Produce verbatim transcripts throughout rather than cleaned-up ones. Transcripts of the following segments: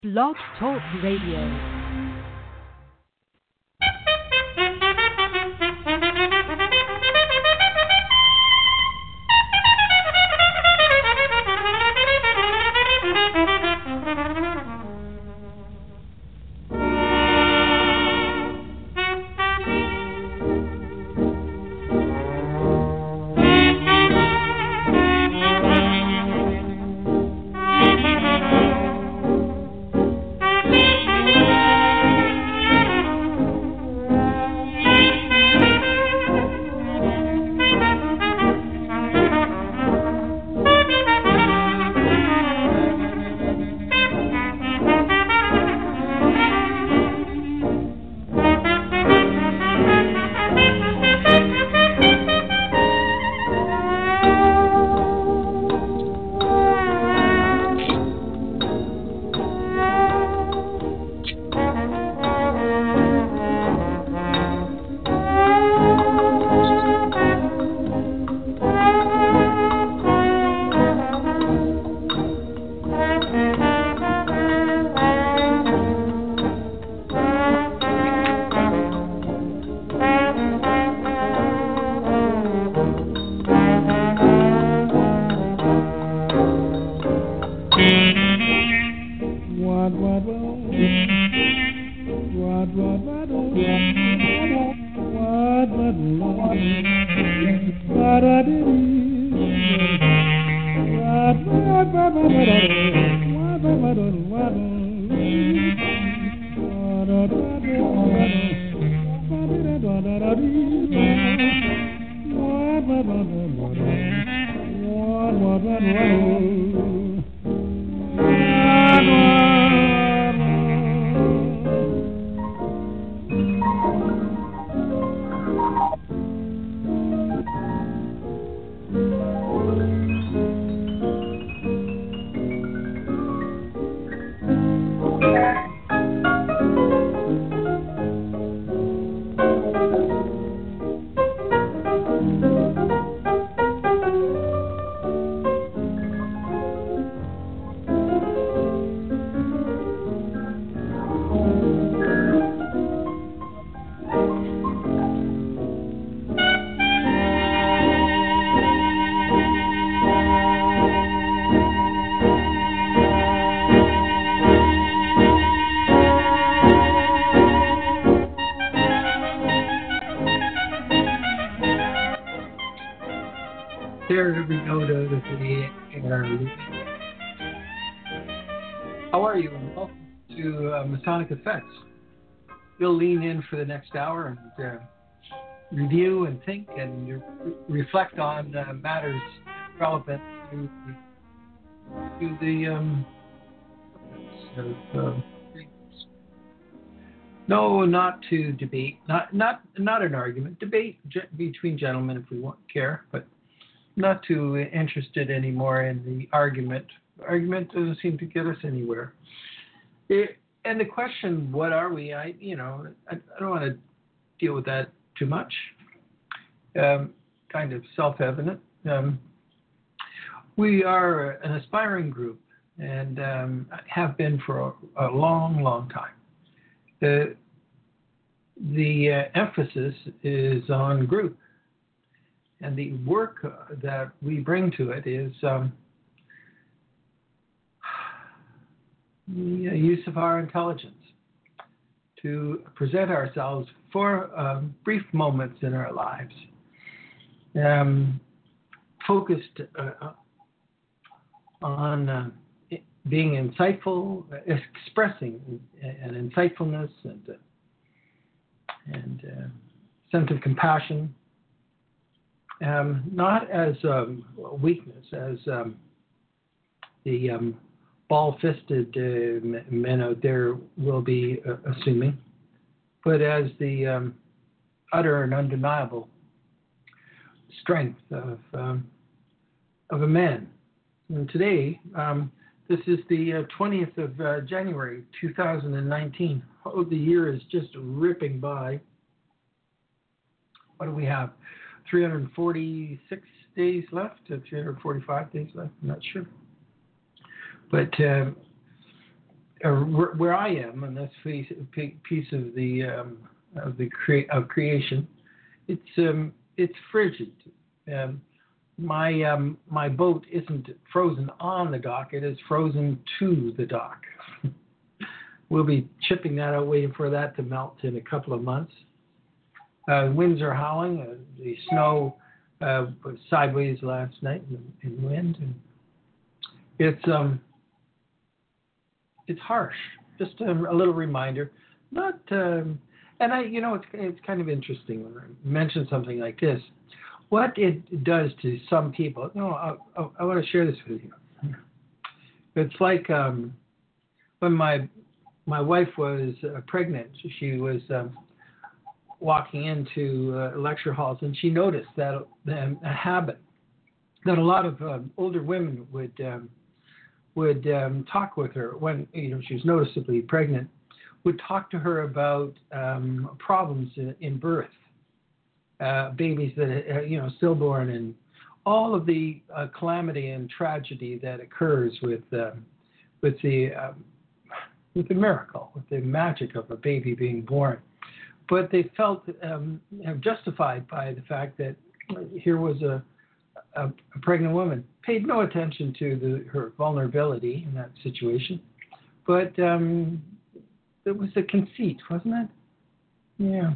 Blog Talk Radio. There we go to the air. How are you? And welcome to uh, Masonic Effects. We'll lean in for the next hour and uh, review and think and re- reflect on uh, matters relevant to the, to the um, of, uh, no, not to debate, not not not an argument. Debate ge- between gentlemen if we want care, but not too interested anymore in the argument. Argument doesn't seem to get us anywhere. It, and the question, what are we? I, you know, I, I don't want to deal with that too much. Um, kind of self-evident. Um, we are an aspiring group and um, have been for a, a long, long time. The the uh, emphasis is on group. And the work uh, that we bring to it is um, the use of our intelligence to present ourselves for um, brief moments in our lives, um, focused uh, on uh, being insightful, expressing an insightfulness and, uh, and uh, sense of compassion. Um, not as um, weakness, as um, the um, ball-fisted uh, men out there will be uh, assuming, but as the um, utter and undeniable strength of um, of a man. And today, um, this is the uh, twentieth of uh, January, two thousand nineteen. Oh, the year is just ripping by. What do we have? three hundred forty-six days left, uh, three hundred forty-five days left, I'm not sure. But um, or where, where I am, and this piece, piece of the um, of the crea- of creation, it's um, it's frigid. Um, my um, my boat isn't frozen on the dock; it is frozen to the dock. We'll be chipping that out, waiting for that to melt in a couple of months. Uh, winds are howling. Uh, the snow uh, was sideways last night in, in wind. And it's um, it's harsh. Just a, a little reminder. Not um, and I, you know, it's it's kind of interesting when I mention something like this. What it does to some people. No, I, I, I want to share this with you. It's like um, when my my wife was uh, pregnant. She was um, walking into uh, lecture halls, and she noticed that um, a habit that a lot of um, older women would um, would um, talk with her when you know she was noticeably pregnant. Would talk to her about um, problems in, in birth, uh, babies that uh, you know stillborn, and all of the uh, calamity and tragedy that occurs with uh, with the um, with the miracle, with the magic of a baby being born. But they felt um, justified by the fact that here was a, a, a pregnant woman, paid no attention to the, her vulnerability in that situation. But um, it was a conceit, wasn't it? Yeah.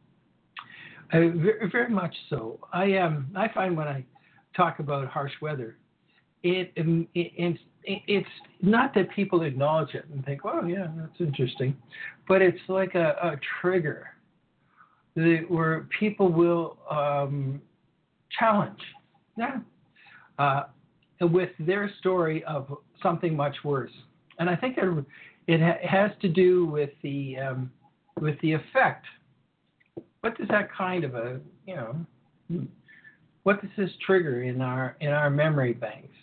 Uh, very, very much so. I um, I find when I talk about harsh weather, it, it, it it's not that people acknowledge it and think, "Oh, yeah, that's interesting," but it's like a, a trigger the, where people will um, challenge, yeah, uh, with their story of something much worse. And I think it, it ha- has to do with the um, with the effect. What does that kind of a you know? What does this trigger in our in our memory banks?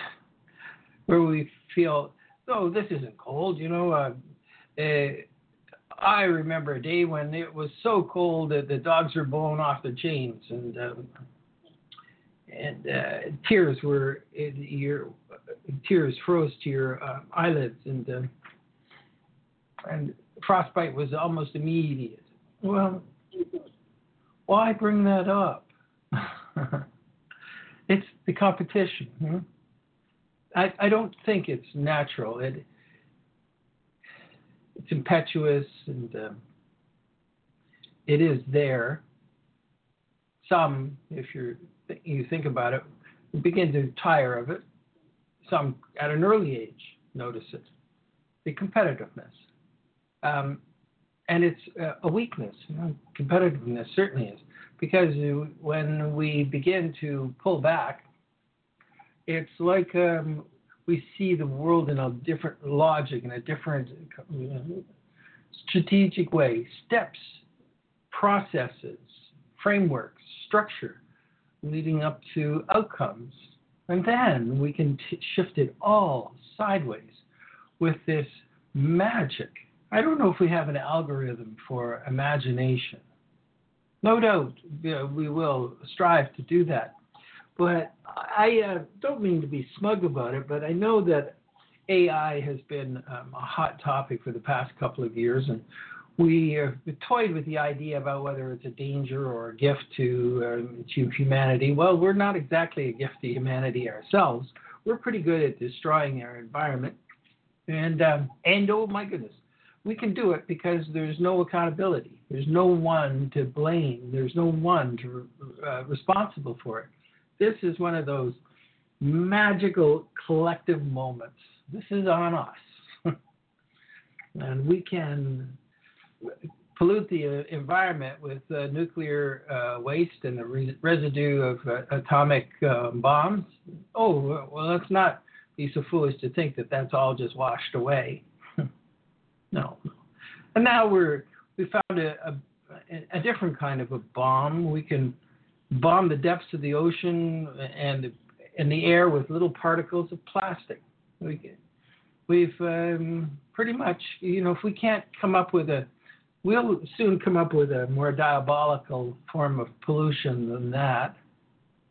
Where we feel, oh, this isn't cold, you know. Uh, uh, I remember a day when it was so cold that the dogs were blowing off the chains, and um, and uh, tears were in your tears froze to your uh, eyelids, and uh, and frostbite was almost immediate. Well, why bring that up? It's the competition. Hmm? I, I don't think it's natural. It it's impetuous, and um, it is there. Some, if you you think about it, begin to tire of it. Some, at an early age, notice it. The competitiveness, um, and it's uh, a weakness. You know, competitiveness certainly is, because when we begin to pull back, it's like um, we see the world in a different logic, in a different you know, strategic way. Steps, processes, frameworks, structure, leading up to outcomes. And then we can t- shift it all sideways with this magic. I don't know if we have an algorithm for imagination. No doubt you know, we will strive to do that. But I uh, don't mean to be smug about it, but I know that A I has been um, a hot topic for the past couple of years, and we have toyed with the idea about whether it's a danger or a gift to, um, to humanity. Well, we're not exactly a gift to humanity ourselves. We're pretty good at destroying our environment. And, um, and oh my goodness, we can do it because there's no accountability. There's no one to blame. There's no one to, uh, responsible for it. This is one of those magical collective moments. This is on us. And we can pollute the uh, environment with uh, nuclear uh, waste and the re- residue of uh, atomic uh, bombs. Oh, well, let's not be so foolish to think that that's all just washed away. No. And now we're, we found a, a, a different kind of a bomb. We can bomb the depths of the ocean and the, and the air with little particles of plastic. We can, we've um, pretty much, you know, if we can't come up with a, we'll soon come up with a more diabolical form of pollution than that.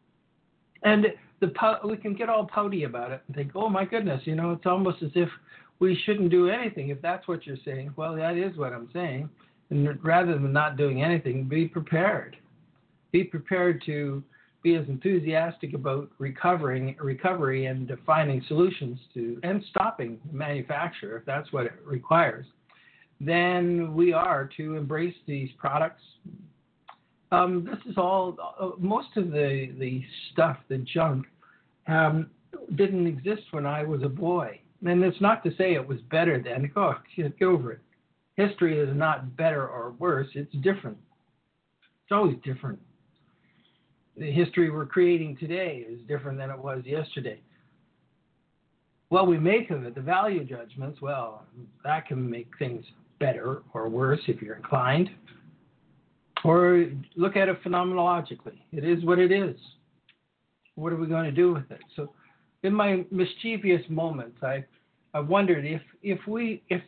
And the we can get all pouty about it and think, oh my goodness, you know, it's almost as if we shouldn't do anything. If that's what you're saying, well, that is what I'm saying. And rather than not doing anything, be prepared. Be prepared to be as enthusiastic about recovering recovery and finding solutions to and stopping manufacture, if that's what it requires, than we are to embrace these products. Um, this is all, uh, most of the, the stuff, the junk, um, didn't exist when I was a boy. And it's not to say it was better then. Oh, get over it. History is not better or worse. It's different. It's always different. The history we're creating today is different than it was yesterday. What we make of it, the value judgments, well, that can make things better or worse if you're inclined. Or look at it phenomenologically. It is what it is. What are we going to do with it? So in my mischievous moments, I, I wondered if, if we, if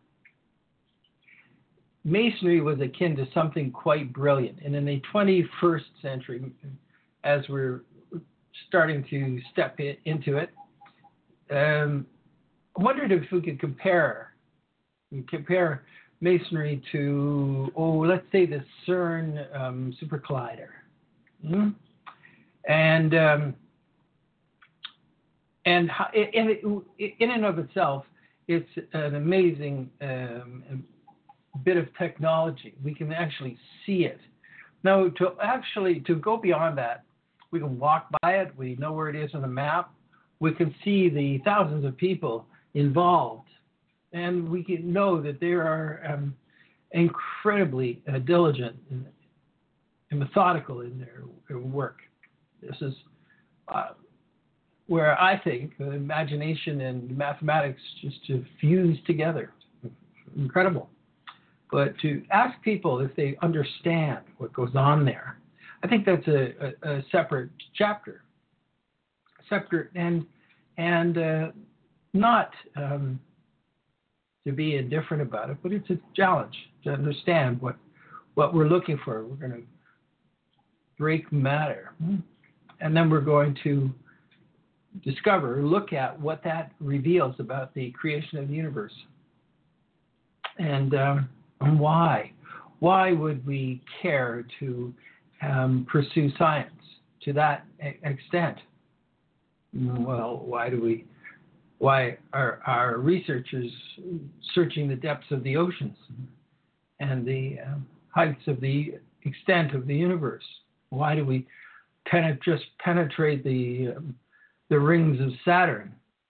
Masonry was akin to something quite brilliant, and in the twenty-first century, as we're starting to step it, into it, um, I wondered if we could compare compare Masonry to, oh, let's say the CERN um, super collider. Mm-hmm. And um, and how, in, in and of itself, it's an amazing um, bit of technology. We can actually see it. Now, to actually to go beyond that, we can walk by it. We know where it is on the map. We can see the thousands of people involved, and we can know that they are um, incredibly uh, diligent and, and methodical in their, their work. This is uh, where I think the imagination and mathematics just to fuse together. Incredible. But to ask people if they understand what goes on there, I think that's a, a, a separate chapter. Separate and and uh, not um, to be indifferent about it, but it's a challenge to understand what what we're looking for. We're going to break matter, and then we're going to discover, look at what that reveals about the creation of the universe, and, um, and why. Why would we care to um, pursue science to that extent? Well, why do we? Why are our researchers searching the depths of the oceans and the uh, heights of the extent of the universe? Why do we penet- just penetrate the um, the rings of Saturn?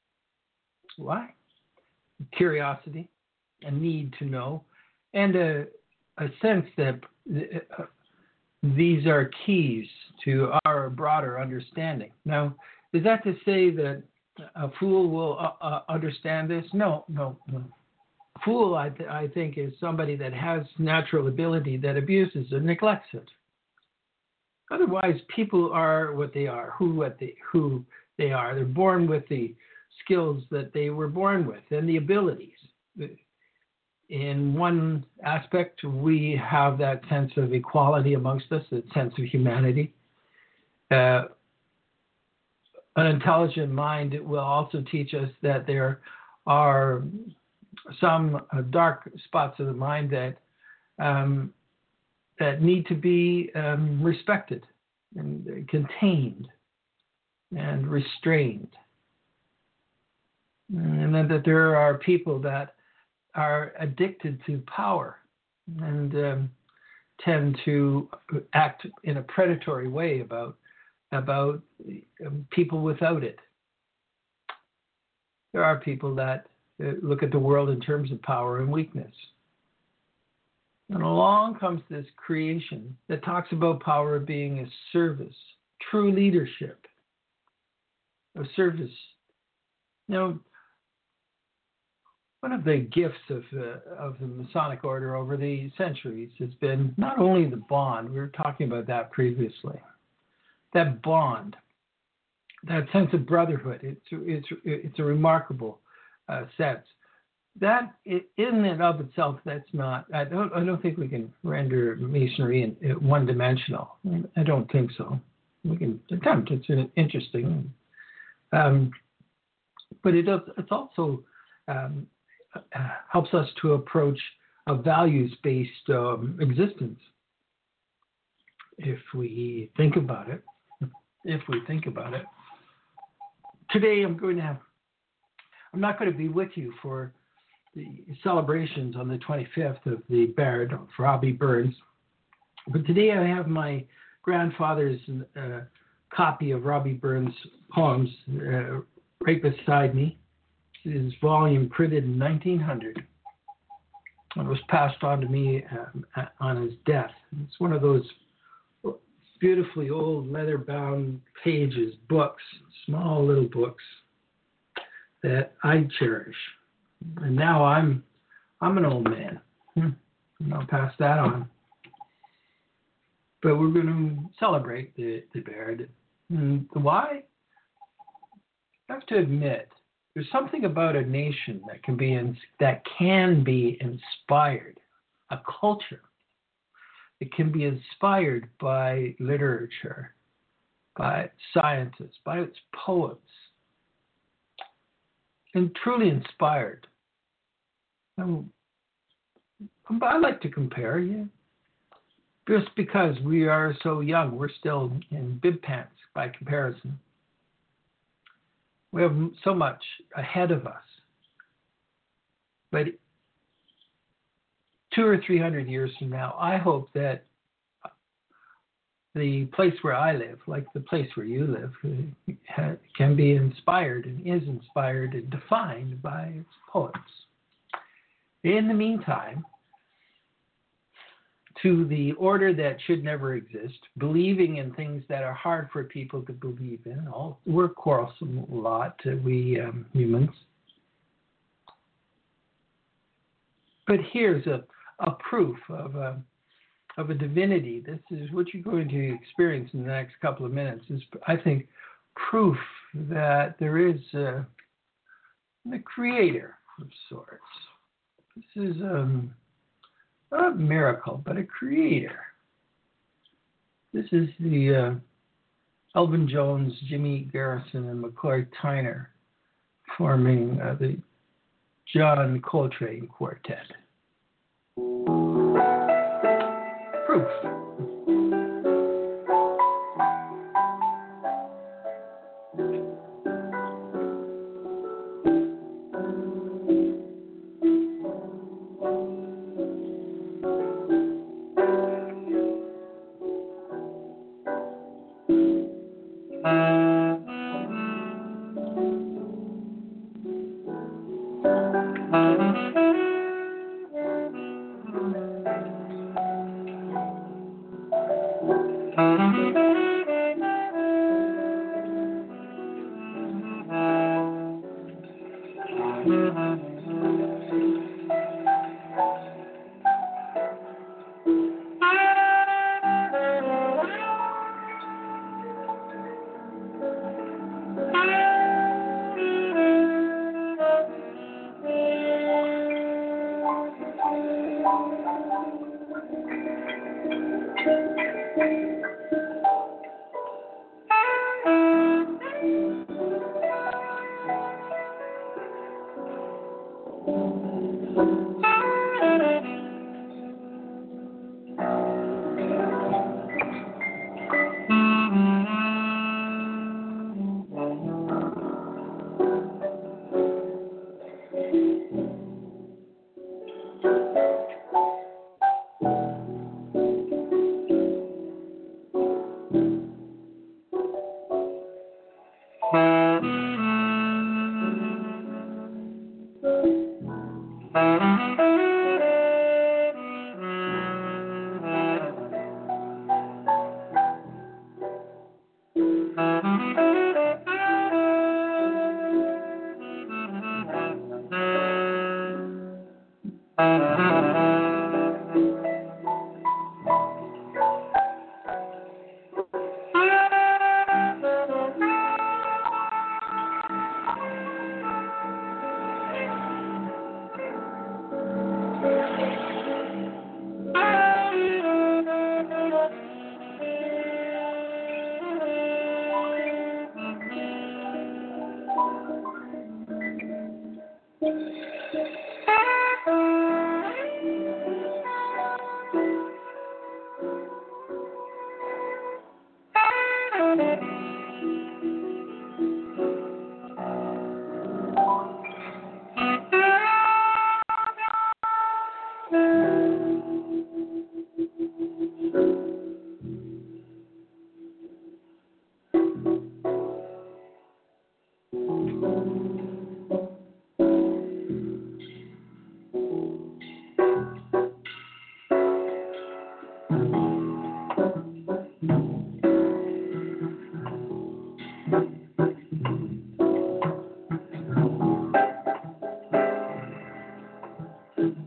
Why? Curiosity, a need to know, and a, a sense that uh, these are keys to our broader understanding. Now, is that to say that a fool will uh, uh, understand this? No, no, no. A fool, I, th- I think, is somebody that has natural ability that abuses or neglects it. Otherwise, people are what they are, who what they who they are. They're born with the skills that they were born with and the abilities. In one aspect, we have that sense of equality amongst us, that sense of humanity. Uh, an intelligent mind will also teach us that there are some uh, dark spots of the mind that um, that need to be um, respected and contained and restrained. And then that there are people that are addicted to power and um, tend to act in a predatory way about about people without it. There are people that look at the world in terms of power and weakness. And along comes this creation that talks about power being a service, true leadership, a service. Now, one of the gifts of, uh, of the Masonic order over the centuries has been not only the bond, we were talking about that previously, that bond, that sense of brotherhood. It's, it's, it's a remarkable uh, sense. That in and of itself, that's not, I don't, I don't think we can render Masonry in, in one-dimensional. I don't think so. We can attempt, it's interesting. Um, but it does, it's also um, uh, helps us to approach a values-based um, existence. If we think about it, if we think about it. Today I'm going to have, I'm not going to be with you for the celebrations on the twenty-fifth of the Baird of Robbie Burns, but today I have my grandfather's uh, copy of Robbie Burns' poems uh, right beside me. His volume printed in nineteen hundred. It was passed on to me um, on his death. It's one of those beautifully old leather-bound pages, books, small little books that I cherish. And now I'm I'm an old man. Hmm. I'll pass that on. But we're going to celebrate the, the Baird. And why? I have to admit, there's something about a nation that can be in, that can be inspired, a culture. It can be inspired by literature, by scientists, by its poets, and truly inspired. Um, I like to compare, yeah. Just because we are so young, we're still in bib pants by comparison. We have so much ahead of us. But two or three hundred years from now, I hope that the place where I live, like the place where you live, can be inspired and is inspired and defined by its poets. In the meantime, to the order that should never exist, believing in things that are hard for people to believe in. All, we're quarrelsome a lot, we um, humans. But here's a, a proof of a, of a divinity. This is what you're going to experience in the next couple of minutes. Is, I think, proof that there is a, a creator of sorts. This is um, not a miracle, but a creator. This is the uh, Elvin Jones, Jimmy Garrison, and McCoy Tyner forming uh, the John Coltrane Quartet. Proof.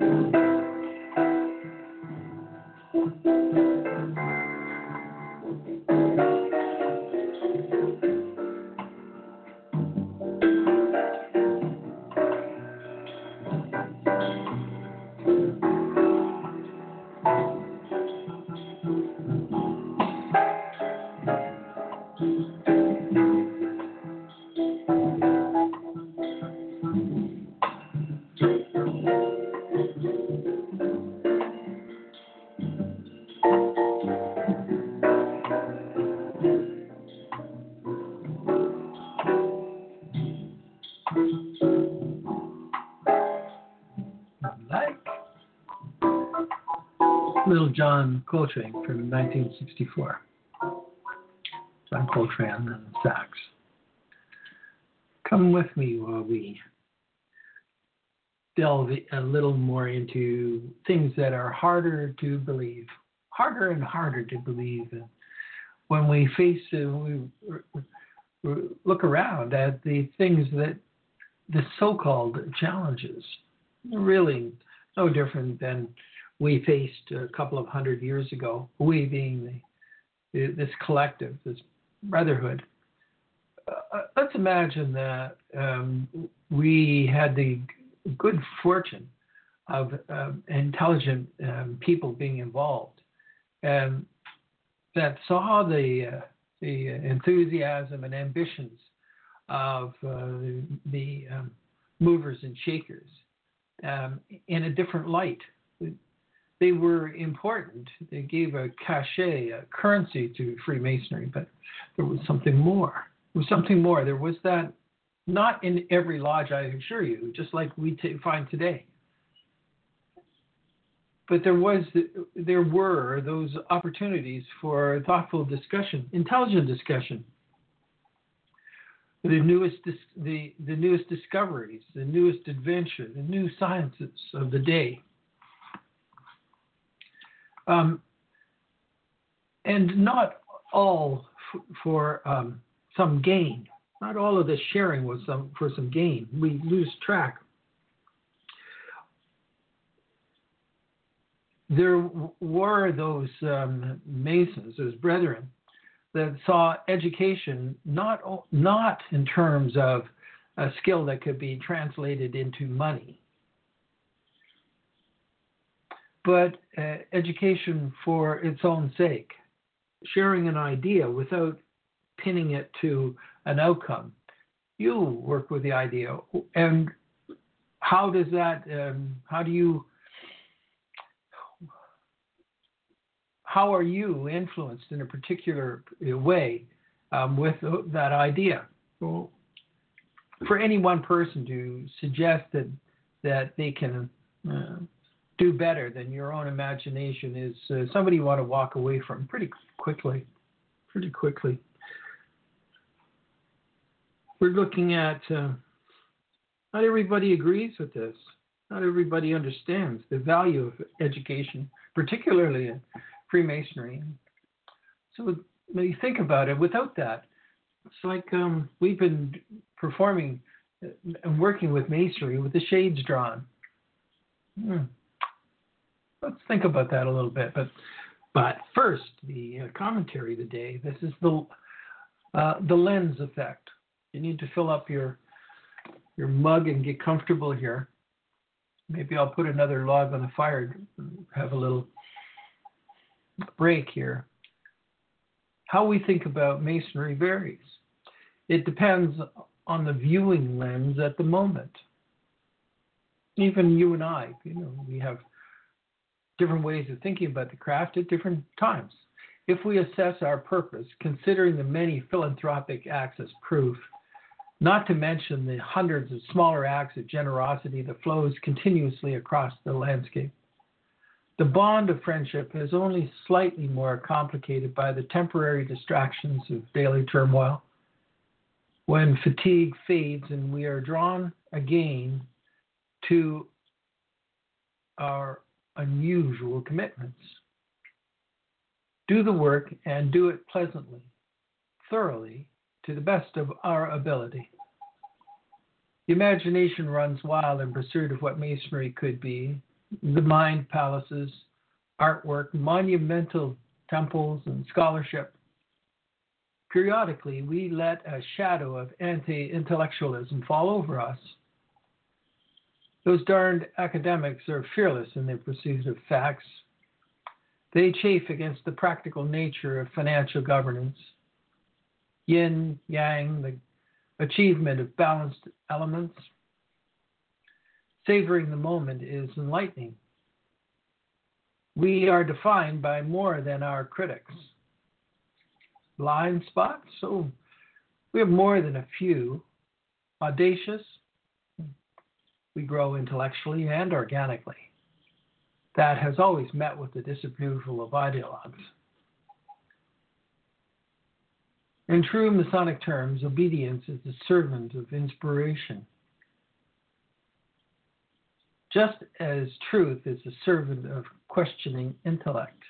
Little John Coltrane from nineteen sixty-four. John Coltrane and sax. Come with me while we delve a little more into things that are harder to believe, harder and harder to believe. When we face, uh, we look around at the things that the so-called challenges, really no different than we faced a couple of hundred years ago, we being the, this collective, this brotherhood. Uh, let's imagine that um, we had the good fortune of um, intelligent um, people being involved, and that saw the, uh, the enthusiasm and ambitions of uh, the um, movers and shakers um, in a different light. They were important. They gave a cachet, a currency to Freemasonry, but there was something more. There was something more. There was that, not in every lodge, I assure you, just like we t- find today. But there was, there were those opportunities for thoughtful discussion, intelligent discussion. The newest, the, the newest discoveries, the newest adventure, the new sciences of the day. Um, and not all f- for um, some gain. Not all of this sharing was some, for some gain. We lose track. There w- were those um, Masons, those brethren, that saw education not, not in terms of a skill that could be translated into money, but uh, education for its own sake, sharing an idea without pinning it to an outcome. You work with the idea, and how does that, um, how do you, how are you influenced in a particular way um, with that idea? Well, for any one person to suggest that, that they can uh, do better than your own imagination is uh, somebody you want to walk away from pretty quickly, pretty quickly. We're looking at, uh, not everybody agrees with this. Not everybody understands the value of education, particularly in Freemasonry. So when you think about it, without that, it's like um, we've been performing and working with Masonry with the shades drawn. Hmm. Let's think about that a little bit. But but first, the uh, commentary of the day. This is the uh, the lens effect. You need to fill up your your mug and get comfortable here. Maybe I'll put another log on the fire and have a little break here. How we think about Masonry varies. It depends on the viewing lens at the moment. Even you and I, you know, we have different ways of thinking about the craft at different times. If we assess our purpose, considering the many philanthropic acts as proof, not to mention the hundreds of smaller acts of generosity that flows continuously across the landscape, the bond of friendship is only slightly more complicated by the temporary distractions of daily turmoil. When fatigue fades and we are drawn again to our unusual commitments. Do the work and do it pleasantly, thoroughly, to the best of our ability. The imagination runs wild in pursuit of what Masonry could be, the mind palaces, artwork, monumental temples, and scholarship. Periodically, we let a shadow of anti-intellectualism fall over us. Those darned academics are fearless in their pursuit of facts. They chafe against the practical nature of financial governance. Yin, yang, the achievement of balanced elements. Savoring the moment is enlightening. We are defined by more than our critics. Blind spots? So we have more than a few. Audacious? We grow intellectually and organically. That has always met with the disapproval of ideologues. In true Masonic terms, obedience is the servant of inspiration, just as truth is the servant of questioning intellect.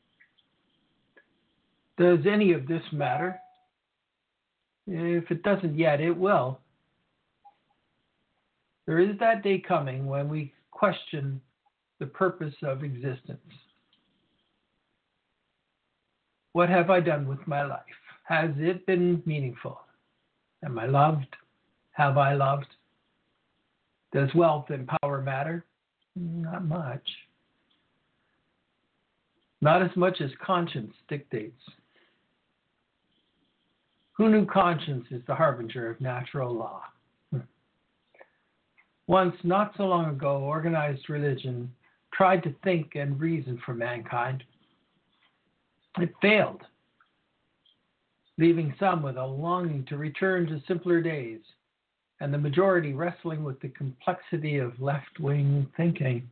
Does any of this matter? If it doesn't yet, it will. There is that day coming when we question the purpose of existence. What have I done with my life? Has it been meaningful? Am I loved? Have I loved? Does wealth and power matter? Not much. Not as much as conscience dictates. Who knew conscience is the harbinger of natural law? Once, not so long ago, organized religion tried to think and reason for mankind. It failed, leaving some with a longing to return to simpler days, and the majority wrestling with the complexity of left-wing thinking.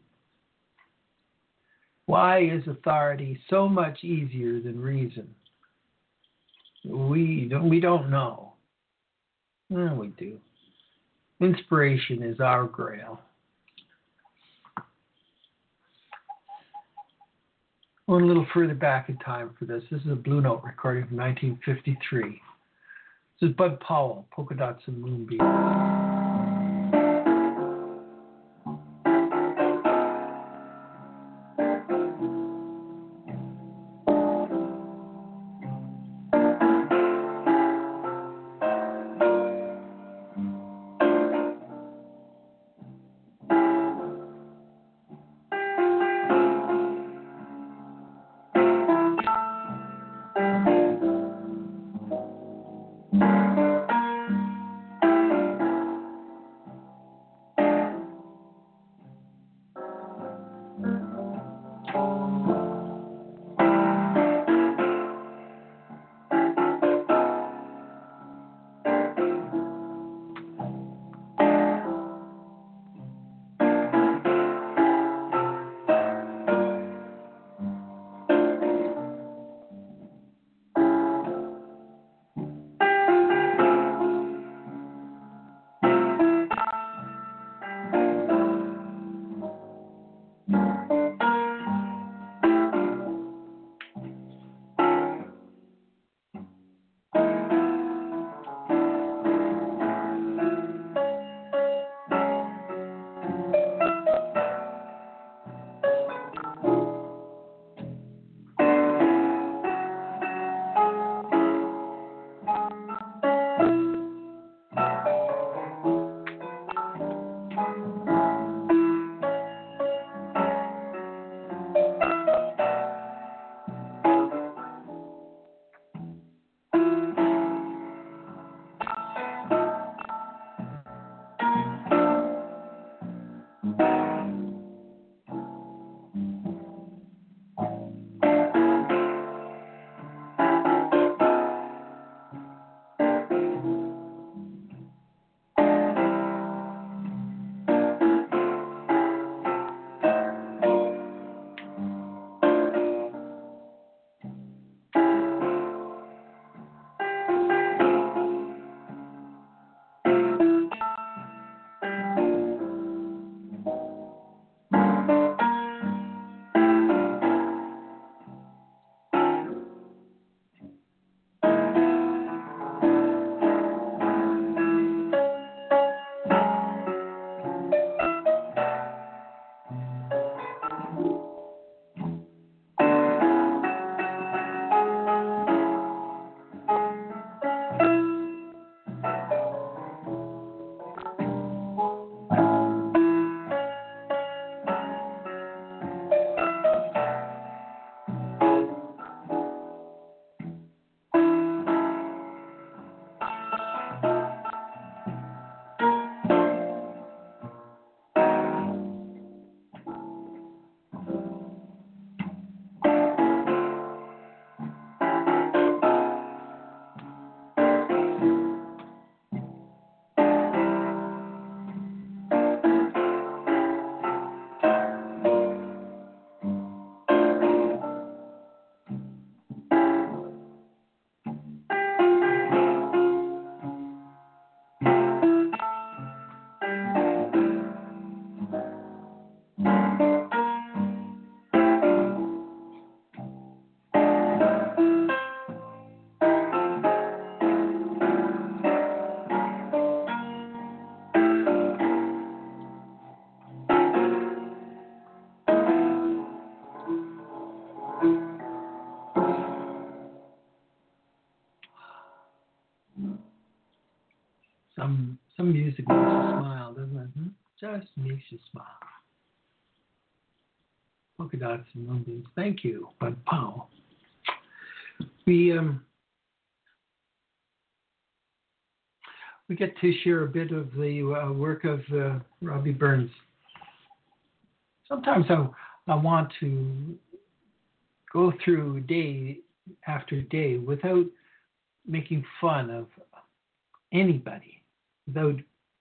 Why is authority so much easier than reason? We don't, we don't know. Well, we do. Inspiration is our grail. Going a little further back in time for this. This is a Blue Note recording from nineteen fifty-three. This is Bud Powell, Polka Dots and Moonbeams. you smile. Polka dots and moonbeams. Thank you, Bud Powell. We um we get to share a bit of the uh, work of uh, Robbie Burns. Sometimes I I want to go through day after day without making fun of anybody, without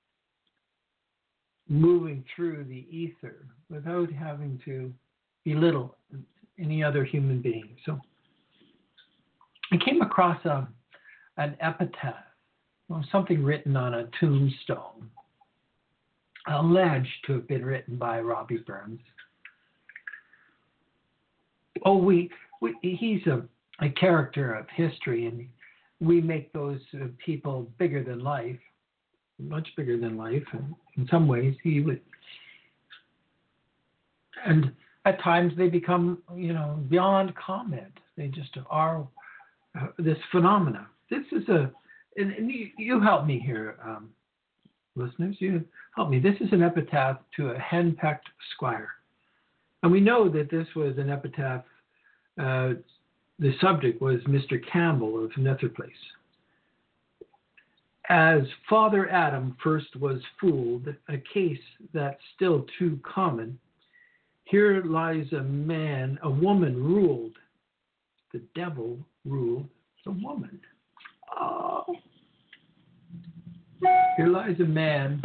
moving through the ether, without having to belittle any other human being. So I came across a, an epitaph, or something written on a tombstone, alleged to have been written by Robbie Burns. Oh, we, we he's a, a character of history, and we make those uh, people bigger than life, much bigger than life. And in some ways, he would, and at times they become, you know, beyond comment. They just are uh, this phenomena. This is a, and, and you, you help me here, um, listeners. You help me. This is an epitaph to a henpecked squire. And we know that this was an epitaph, uh, the subject was Mister Campbell of Nether Place. As Father Adam first was fooled, a case that's still too common, here lies a man, a woman ruled. The devil ruled the woman. Oh. Here lies a man,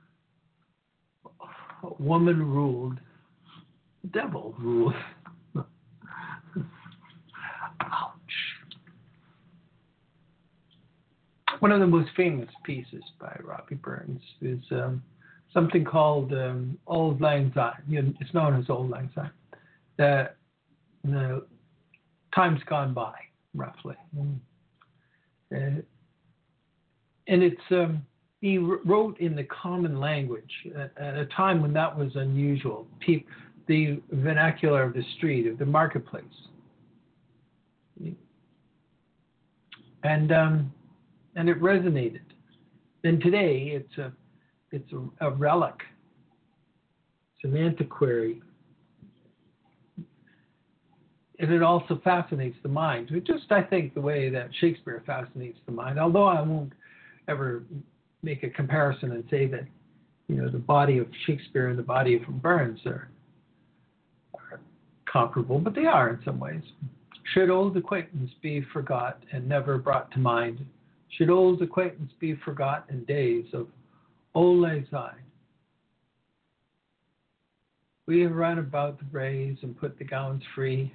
a woman ruled. Devil rule. Ouch. One of the most famous pieces by Robbie Burns is um, something called um, Auld Lang Syne. It's known as Auld Lang Syne. The, the time's gone by, roughly. And, uh, and it's um, he wrote in the common language at, at a time when that was unusual. People, the vernacular of the street, of the marketplace. And um, and it resonated. And today it's a it's a, a relic. It's an antiquary. And it also fascinates the mind. Just I think the way that Shakespeare fascinates the mind, although I won't ever make a comparison and say that, you know, the body of Shakespeare and the body of Burns are comparable, but they are in some ways. Should old acquaintance be forgot and never brought to mind? Should old acquaintance be forgot in days of Auld Lang Syne? We have run about the braes and put the gowns free.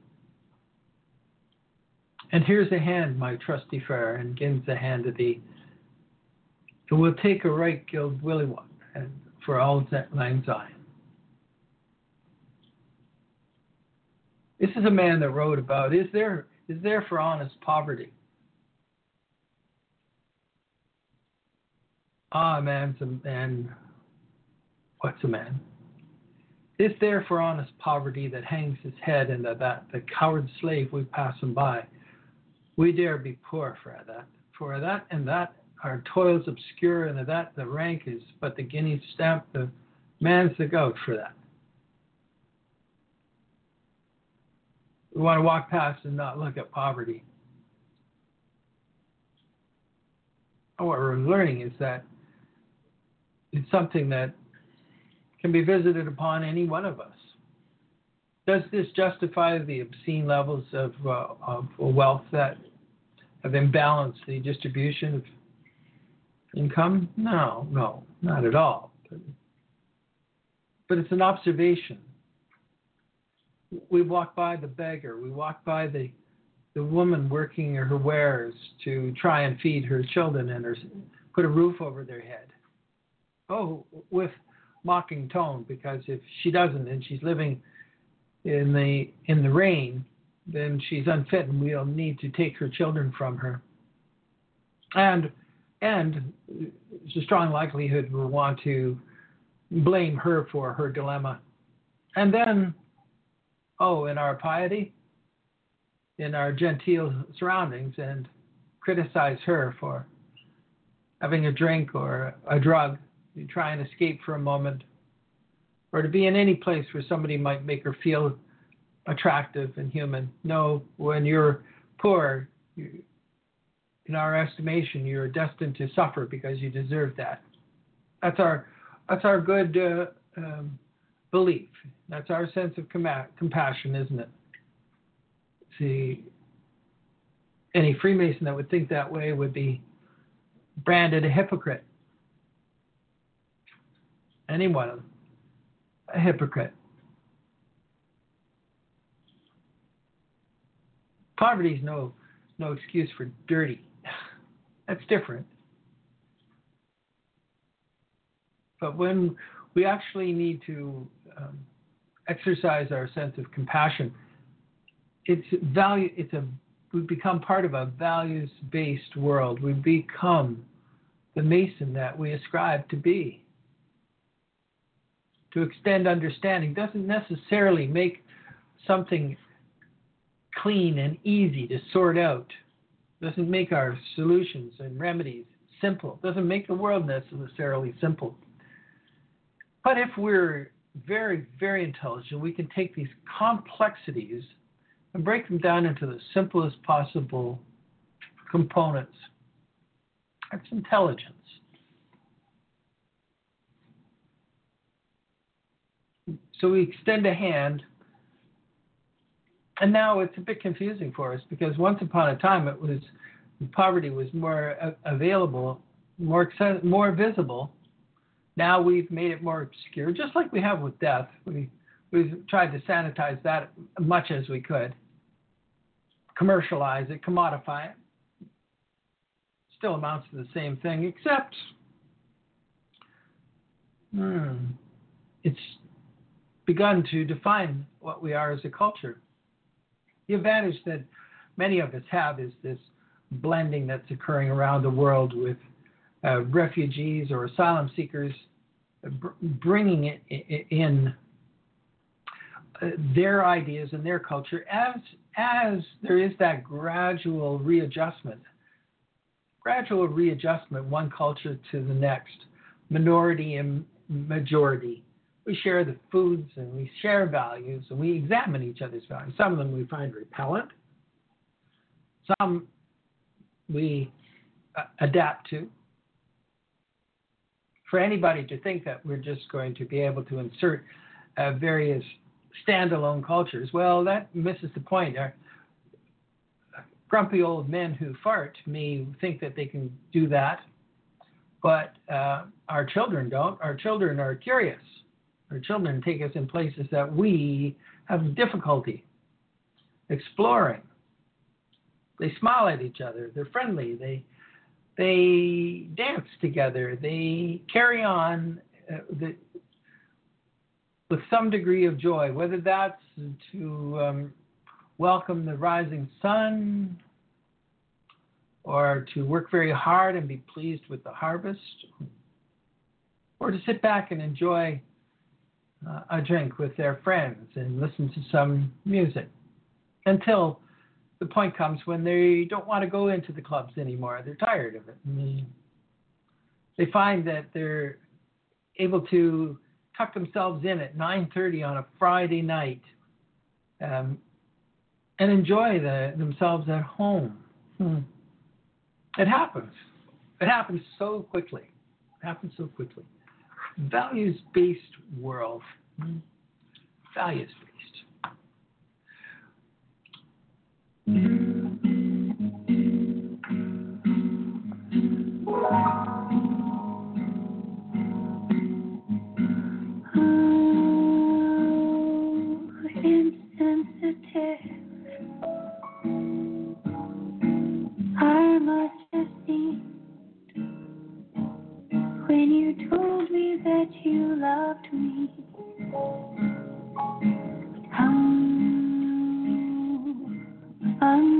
And here's a hand, my trusty fair, and gins a hand of thee. And we'll take a right gild willy one, and for Auld Lang Syne. This is a man that wrote about, is there is there for honest poverty? Ah, man's a man. What's a man? Is there for honest poverty that hangs his head and that, that the coward slave we pass him by? We dare be poor for that. For that and that our toils obscure, and that the rank is but the guinea stamp, the man's the goat for that. We want to walk past and not look at poverty. And what we're learning is that it's something that can be visited upon any one of us. Does this justify the obscene levels of, uh, of wealth that have imbalanced the distribution of income? No, no, not at all. But, but it's an observation. We walk by the beggar. We walk by the the woman working her wares to try and feed her children and her, put a roof over their head. Oh, with mocking tone, because if she doesn't and she's living in the in the rain, then she's unfit and we'll need to take her children from her. And and there's a strong likelihood we'll want to blame her for her dilemma. And then, oh, in our piety, in our genteel surroundings, and criticize her for having a drink or a drug. You try and escape for a moment, or to be in any place where somebody might make her feel attractive and human. No, when you're poor, you, in our estimation, you're destined to suffer because you deserve that. That's our that's our good uh, um, belief. That's our sense of com- compassion, isn't it? See, any Freemason that would think that way would be branded a hypocrite. Anyone, a hypocrite. Poverty is no no excuse for dirty. That's different. But when we actually need to um, exercise our sense of compassion, it's value. It's a we become part of a values-based world. We become the Mason that we ascribe to be. To extend understanding doesn't necessarily make something clean and easy to sort out. Doesn't make our solutions and remedies simple. Doesn't make the world necessarily simple. But if we're very, very intelligent, we can take these complexities and break them down into the simplest possible components. That's intelligence. So we extend a hand, and now it's a bit confusing for us because once upon a time it was poverty was more available, more more visible. Now we've made it more obscure, just like we have with death. We we've tried to sanitize that as much as we could, commercialize it, commodify it. Still amounts to the same thing, except hmm, it's begun to define what we are as a culture. The advantage that many of us have is this blending that's occurring around the world with uh, refugees or asylum seekers, uh, br- bringing it in uh, their ideas and their culture as as there is that gradual readjustment, gradual readjustment, one culture to the next, minority and majority. We share the foods and we share values and we examine each other's values. Some of them we find repellent. Some we uh, adapt to. For anybody to think that we're just going to be able to insert uh, various standalone cultures, well, that misses the point. Our grumpy old men who fart may think that they can do that, but uh, our children don't. Our children are curious. Our children take us in places that we have difficulty exploring. They smile at each other. They're friendly. They they dance together. They carry on uh, the, with some degree of joy, whether that's to um, welcome the rising sun or to work very hard and be pleased with the harvest, or to sit back and enjoy Uh, a drink with their friends and listen to some music until the point comes when they don't want to go into the clubs anymore. They're tired of it. And they, they find that they're able to tuck themselves in at nine thirty on a Friday night um, and enjoy the, themselves at home. Hmm. It happens. It happens so quickly. It happens so quickly. Values-based world. Values-based. Oh, insensitive. I must have seen when you told me that you loved me. How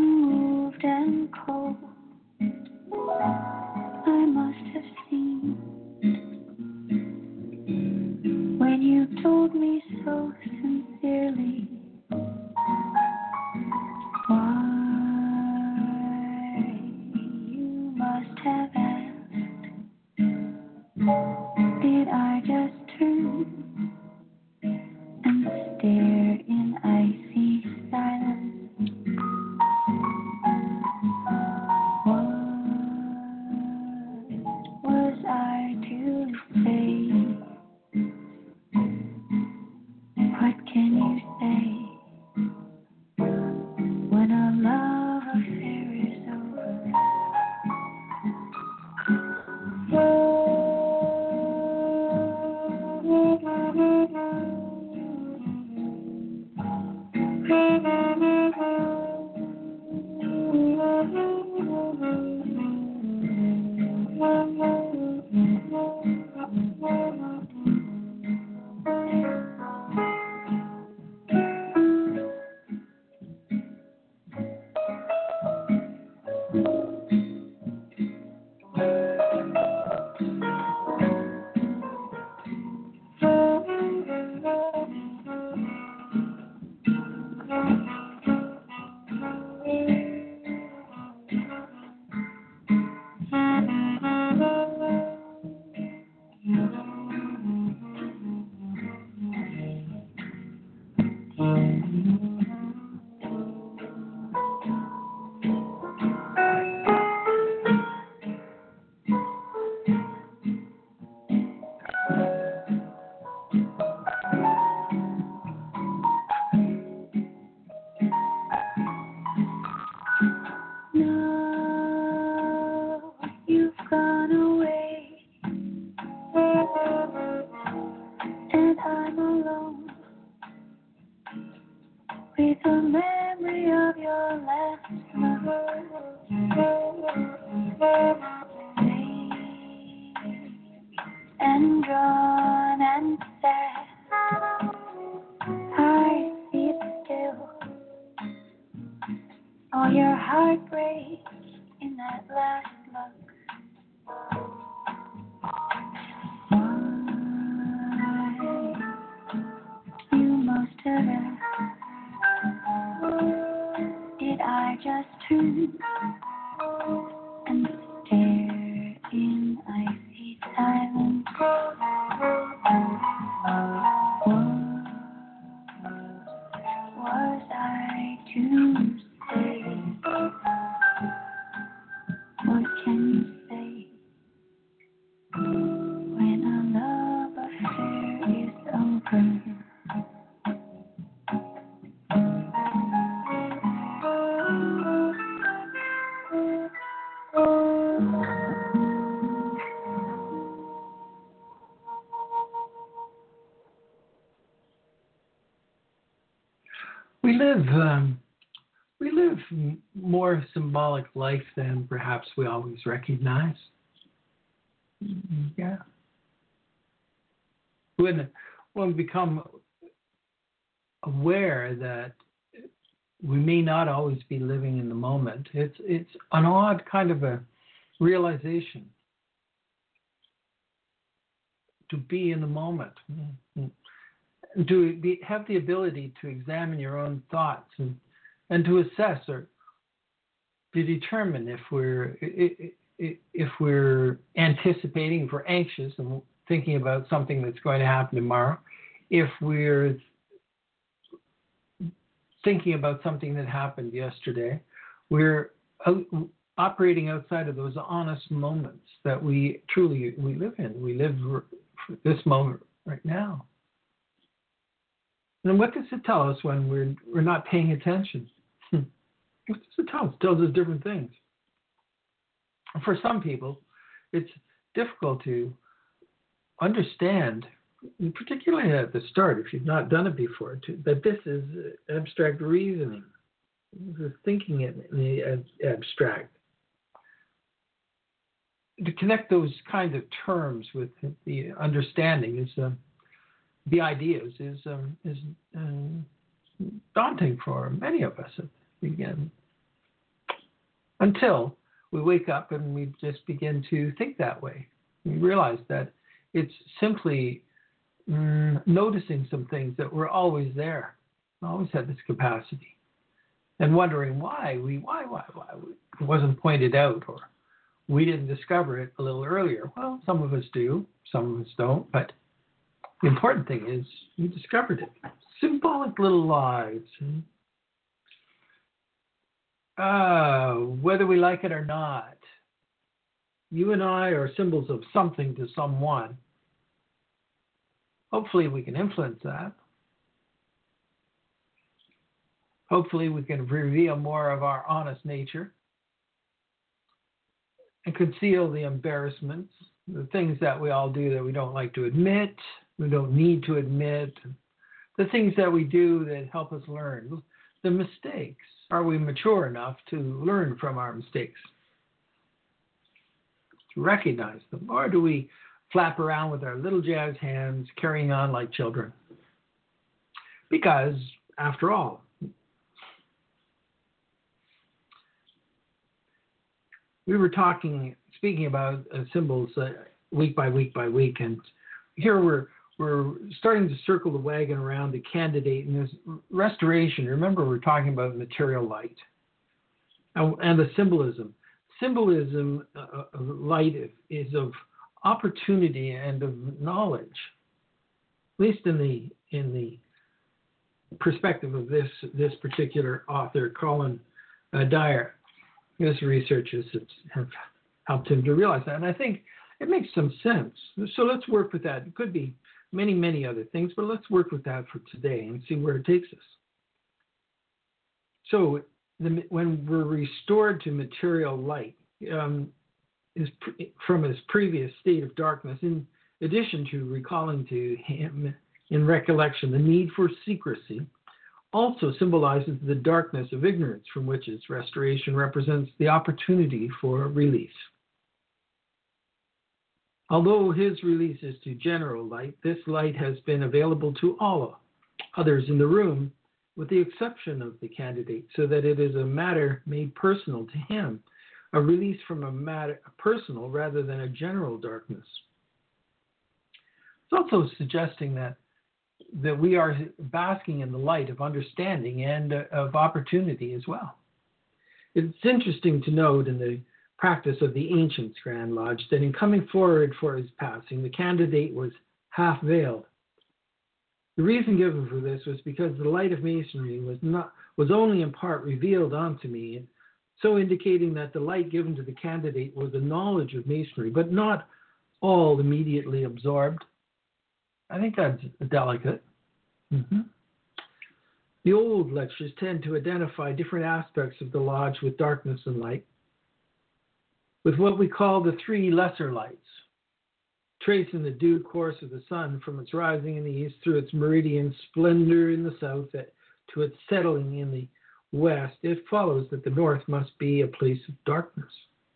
We live, um, we live more symbolic life than perhaps we always recognize. Yeah. When, when we become aware that we may not always be living in the moment, it's it's an odd kind of a realization to be in the moment. To be, have the ability to examine your own thoughts and, and to assess or to determine if we're if we're anticipating, if we're anxious and thinking about something that's going to happen tomorrow, if we're thinking about something that happened yesterday, we're out, operating outside of those honest moments that we truly we live in. We live for this moment right now. And what does it tell us when we're we're not paying attention? What does it tell us? It tells us different things. For some people, it's difficult to understand, particularly at the start, if you've not done it before, to, that this is abstract reasoning. This is thinking in the abstract. To connect those kinds of terms with the understanding is. Uh, The ideas is um, is um, daunting for many of us at the beginning, until we wake up and we just begin to think that way. We realize that it's simply mm, noticing some things that were always there, always had this capacity, and wondering why we why why why it wasn't pointed out, or we didn't discover it a little earlier. Well, some of us do, some of us don't, but the important thing is you discovered it. Symbolic little lives. Uh, whether we like it or not, you and I are symbols of something to someone. Hopefully we can influence that. Hopefully we can reveal more of our honest nature and conceal the embarrassments, the things that we all do that we don't like to admit, we don't need to admit, the things that we do that help us learn, the mistakes. Are we mature enough to learn from our mistakes? To recognize them? Or do we flap around with our little jazz hands, carrying on like children? Because, after all, we were talking, speaking about uh, symbols uh, week by week by week, and here we're we're starting to circle the wagon around the candidate and this restoration. Remember, we're talking about material light and, and the symbolism. Symbolism uh, of light is of opportunity and of knowledge, at least in the in the perspective of this this particular author, Colin uh, Dyer. His researchers have helped him to realize that, and I think it makes some sense. So let's work with that. It could be many, many other things, but let's work with that for today and see where it takes us. So the, when we're restored to material light, um, is from his previous state of darkness, in addition to recalling to him in recollection the need for secrecy, also symbolizes the darkness of ignorance from which its restoration represents the opportunity for release. Although his release is to general light, this light has been available to all others in the room, with the exception of the candidate, so that it is a matter made personal to him, a release from a matter personal rather than a general darkness. It's also suggesting that that we are basking in the light of understanding and uh, of opportunity as well. It's interesting to note in the practice of the ancients, Grand Lodge, that in coming forward for his passing, the candidate was half veiled. The reason given for this was because the light of Masonry was not was only in part revealed unto me, so indicating that the light given to the candidate was a knowledge of Masonry, but not all immediately absorbed. I think that's delicate. Mm-hmm. The old lectures tend to identify different aspects of the lodge with darkness and light, with what we call the three lesser lights, tracing the due course of the sun from its rising in the east through its meridian splendor in the south to its settling in the west. It follows that the north must be a place of darkness,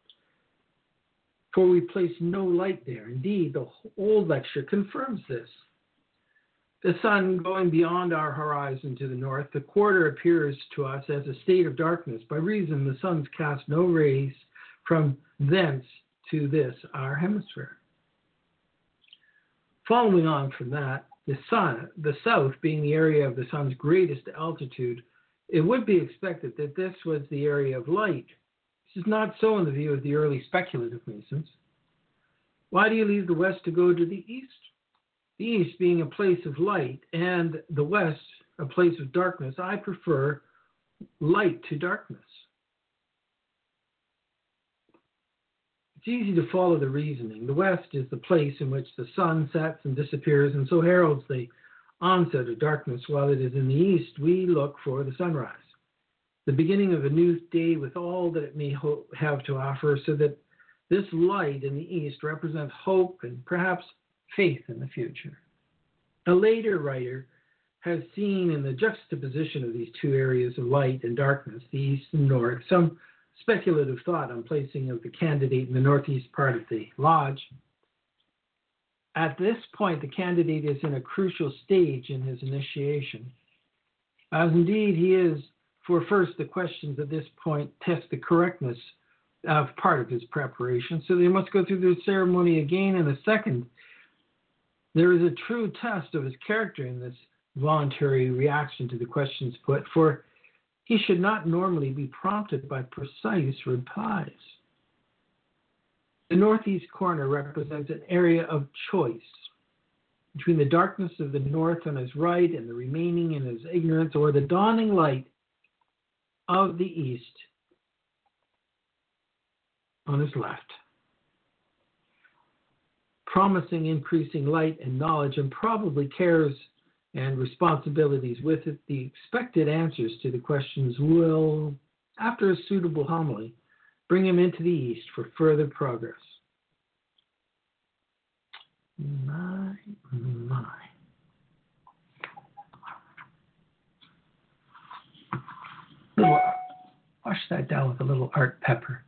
for we place no light there. Indeed, the old lecture confirms this. The sun going beyond our horizon to the north, the quarter appears to us as a state of darkness, by reason the suns cast no rays from thence to this, our hemisphere. Following on from that, the sun, the south being the area of the sun's greatest altitude, it would be expected that this was the area of light. This is not so in the view of the early speculative Masons. Why do you leave the west to go to the east? The east being a place of light and the west a place of darkness, I prefer light to darkness. It's easy to follow the reasoning. The west is the place in which the sun sets and disappears, and so heralds the onset of darkness, while it is in the east we look for the sunrise, the beginning of a new day with all that it may ho- have to offer, so that this light in the east represents hope and perhaps faith in the future. A later writer has seen in the juxtaposition of these two areas of light and darkness, the east and north, some speculative thought on placing of the candidate in the northeast part of the lodge. At this point, the candidate is in a crucial stage in his initiation, as indeed he is, for first, the questions at this point test the correctness of part of his preparation, so they must go through the ceremony again, and a second, there is a true test of his character in this voluntary reaction to the questions put, for he should not normally be prompted by precise replies. The northeast corner represents an area of choice between the darkness of the north on his right and the remaining in his ignorance, or the dawning light of the east on his left, promising increasing light and knowledge, and probably cares and responsibilities with it. The expected answers to the questions will, after a suitable homily, bring him into the east for further progress. My, my. little, wash that down with a little art pepper.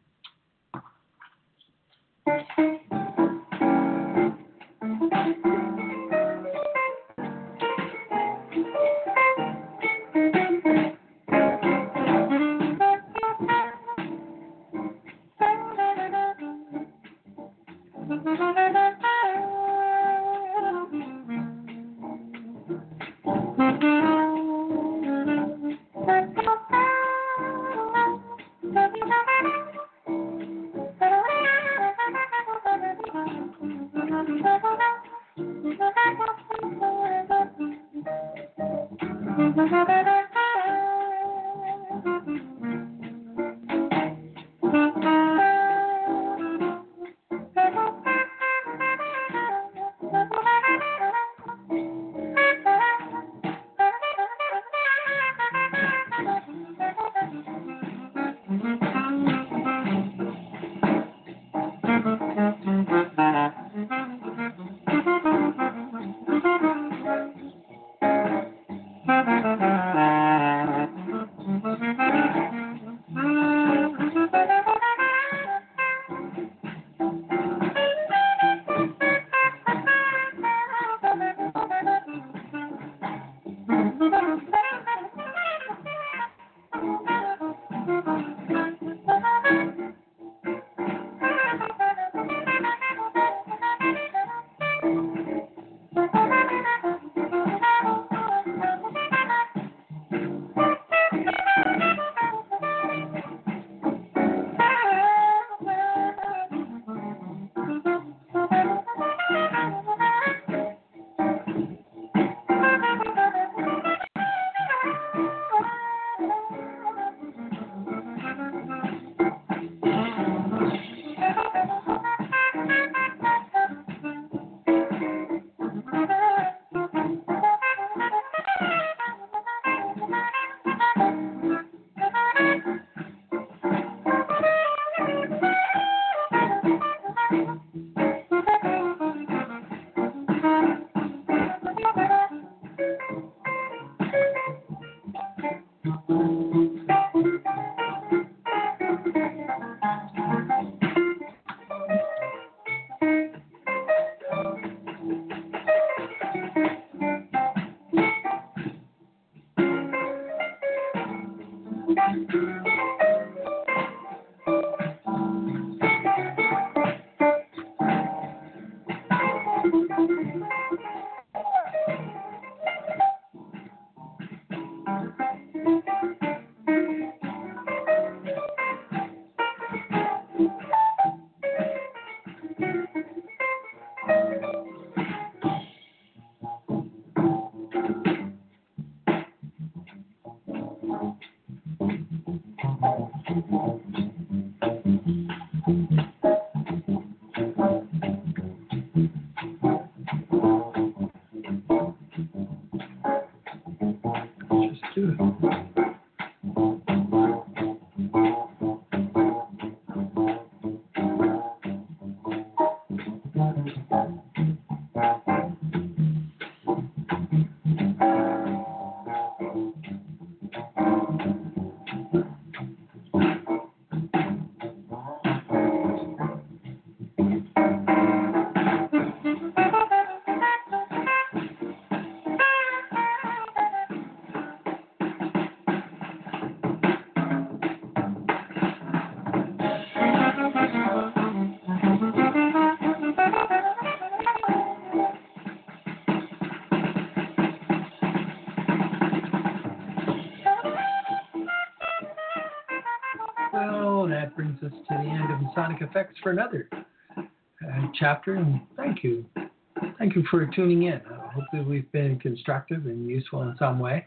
Well, that brings us to the end of Masonic Effects for another uh, chapter, and thank you. Thank you for tuning in. Uh, hopefully we've been constructive and useful in some way.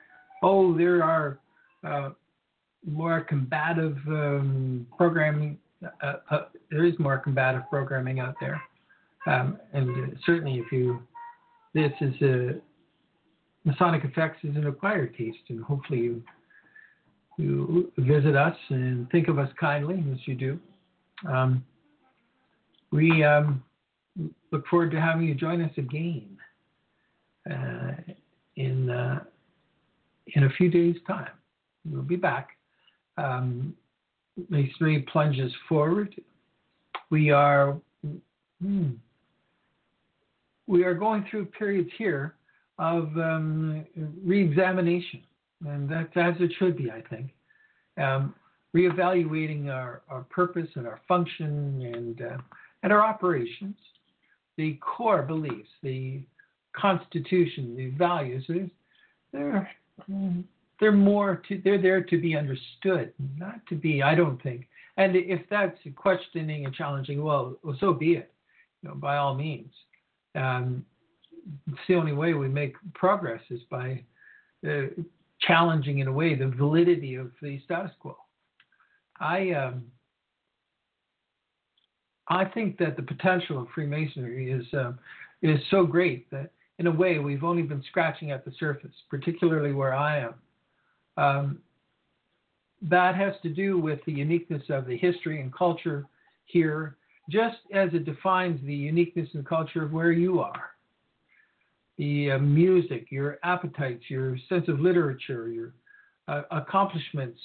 Oh, there are uh, more combative um, programming. Uh, uh, there is more combative programming out there. Um, and uh, certainly if you, this is a, Masonic Effects is an acquired taste, and hopefully you you visit us and think of us kindly, as you do. Um, we um, look forward to having you join us again uh, in uh, in a few days' time. we'll be back. Um, Masonry plunges forward. We are hmm, we are going through periods here of um, re-examination, and that's as it should be, I think. Um, reevaluating our, our purpose and our function and uh, and our operations, the core beliefs, the Constitution, the values. They're they're more to, they're there to be understood, not to be, I don't think. And if that's questioning and challenging, well, well so be it. You know, by all means. Um, it's the only way we make progress is by uh, challenging in a way the validity of the status quo. I um, I think that the potential of Freemasonry is um, is so great that in a way we've only been scratching at the surface, particularly where I am. Um, that has to do with the uniqueness of the history and culture here, just as it defines the uniqueness and culture of where you are. The uh, music, your appetites, your sense of literature, your uh, accomplishments,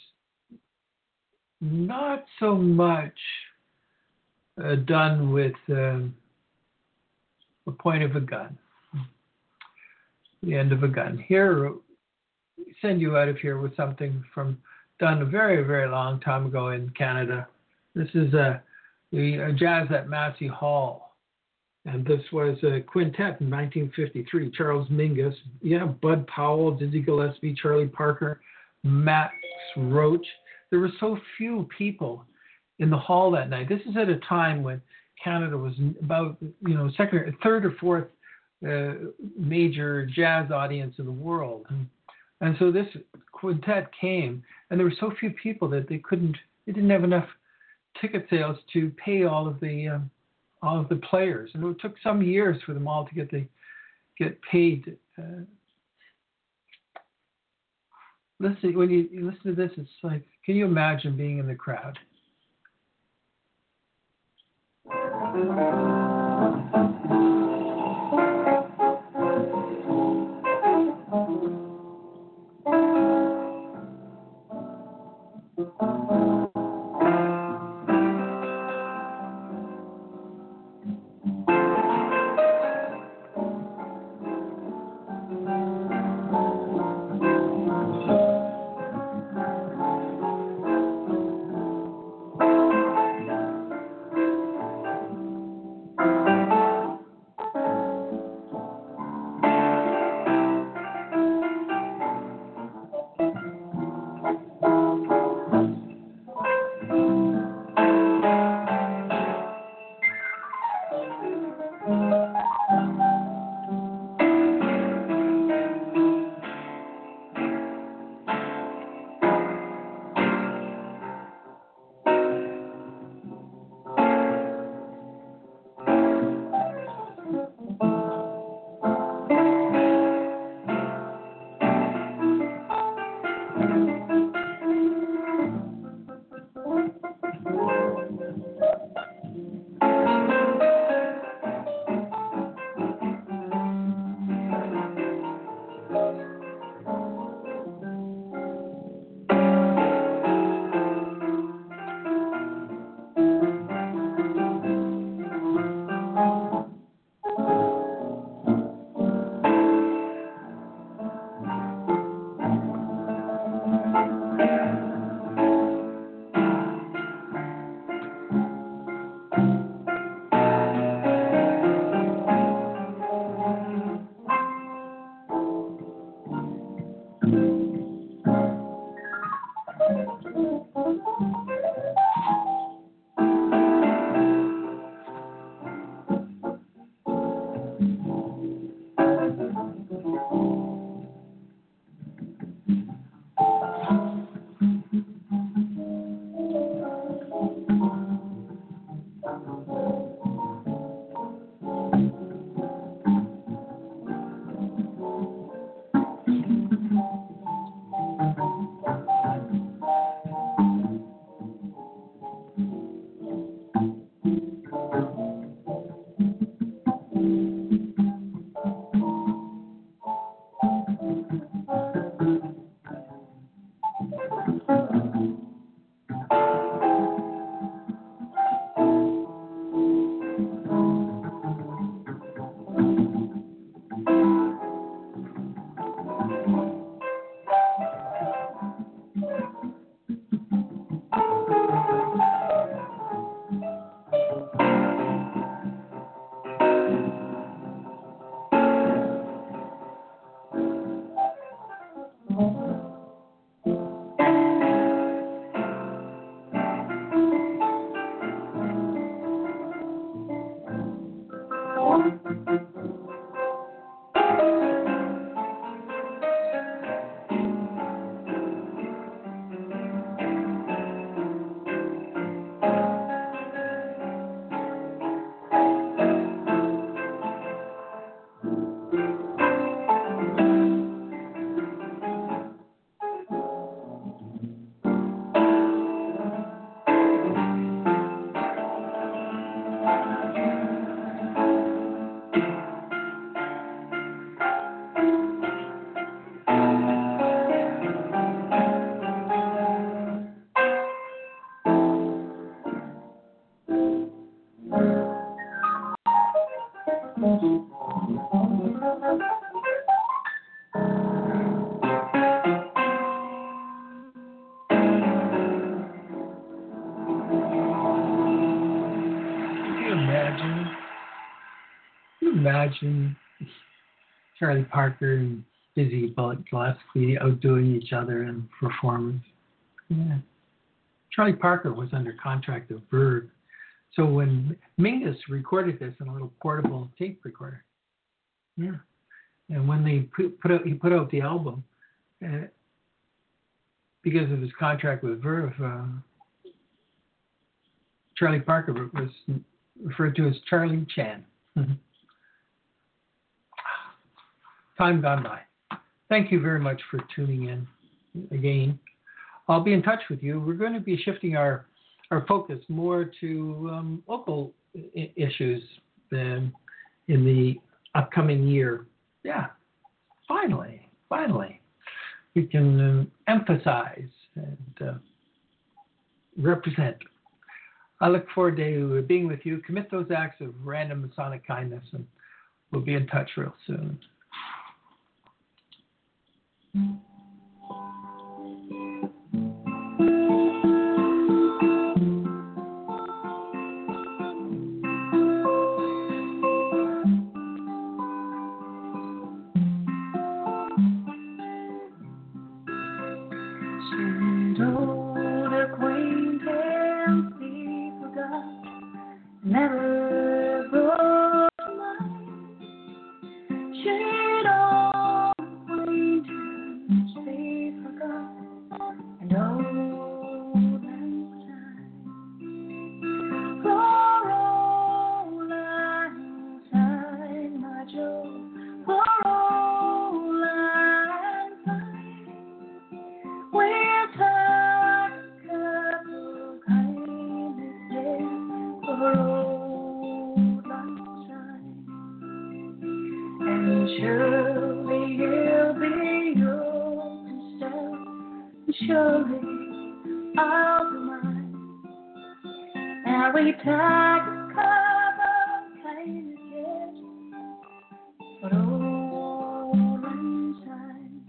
not so much uh, done with uh, the point of a gun, the end of a gun. Here, send you out of here with something from done a very, very long time ago in Canada. This is uh, the uh, Jazz at Massey Hall. And this was a quintet in nineteen fifty-three. Charles Mingus, yeah, Bud Powell, Dizzy Gillespie, Charlie Parker, Max Roach. There were so few people in the hall that night. This is at a time when Canada was about, you know, second, third or fourth uh, major jazz audience in the world. And, and so this quintet came, and there were so few people that they couldn't, they didn't have enough ticket sales to pay all of the um, all of the players, and it took some years for them all to get the get paid. Uh, listen, when you, you listen to this, it's like, can you imagine being in the crowd? imagine Charlie Parker and Busy Gillespie outdoing each other in performance. Yeah. Charlie Parker was under contract with Verve. So when Mingus recorded this in a little portable tape recorder, yeah, and when they put, put out, he put out the album, uh, because of his contract with Verve, uh, Charlie Parker was referred to as Charlie Chan. Time gone by. Thank you very much for tuning in again. I'll be in touch with you. We're going to be shifting our, our focus more to um, local I- issues than in the upcoming year. Yeah, finally, finally, we can um, emphasize and uh, represent. I look forward to being with you. Commit those acts of random Masonic kindness, and we'll be in touch real soon. Should old acquaintance be forgot, never brought to mind? Should old acquaintance be forgot, and old lang syne? For old lang syne, my Joe, for old lang syne, we'll talk of kindness there for old lang syne, and surely he'll be yours himself, and surely I'll be mine. Now we talk of kindness yet for old lang syne.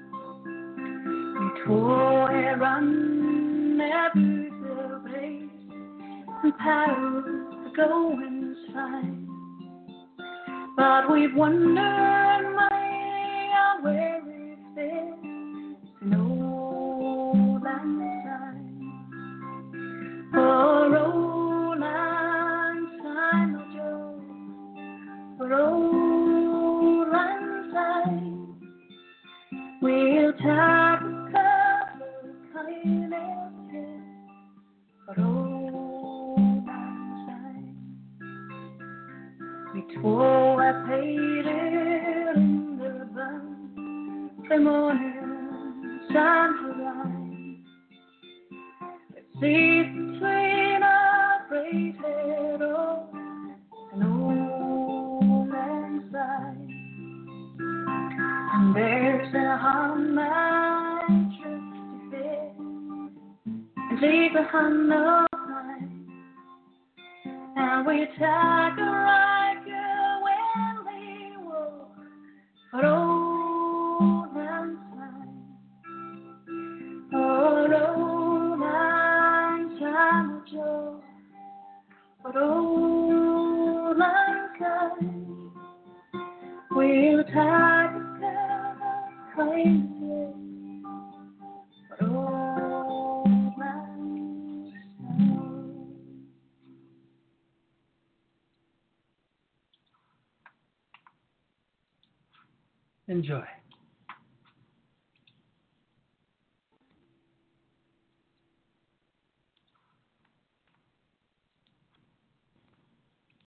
We tore and run every little place, and Paris the going's fine. But we've wondered many a where we've been, in old lang syne. For old lang syne, my Joe, for old lang syne, we'll talk of kindness here for old lang syne. We tore a painted in the bun, from morning sun to rise. It sees between our braided old and old lang syne. And there's a hundred trusty fair, and leave a hundred mine. And we take a ride when we walk for old lang syne, for old lang syne, Joe, for old lang syne, we'll take a kindness for old lang syne. Enjoy.